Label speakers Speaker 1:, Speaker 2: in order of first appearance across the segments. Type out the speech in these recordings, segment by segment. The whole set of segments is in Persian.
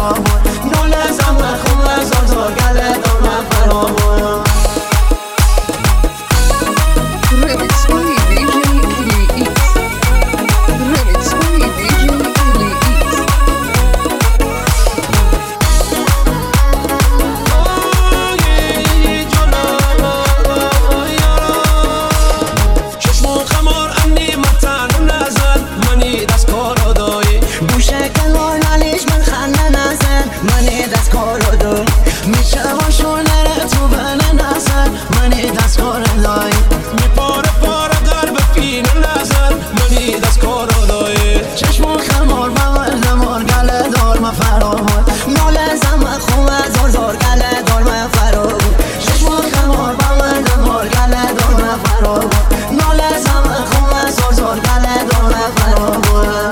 Speaker 1: فرامون ناله زم خوب زار گله دار فرامون
Speaker 2: Remix by DJ Illy Eats. Remix by DJ Illy Eats.
Speaker 3: چشم و خمار امنی متن و نزن منی دست کارو دایی
Speaker 1: بوشه کلار نالیش من خنده نزن منی دست کارو دایی میشه باشو نره تو بنه نزن منی دست کارو دایی
Speaker 3: میپاره پاره قلب فینه نزن منی دست کارو دایی
Speaker 1: چشم و خمار بغل دمار گله دار من فرامون ناله زم خوب زار گله دار من فرامون چشم و خمار بغل دمار گله دار من فرامون ناله زم خوب زار گله دار من فرامون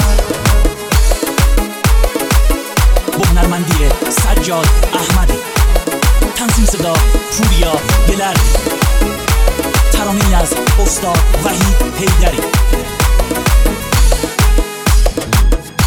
Speaker 4: با هنرمندی سجاد احمدی، تنظیم صدا پوریا گلر، ترانه‌ای از استاد وحید حیدری.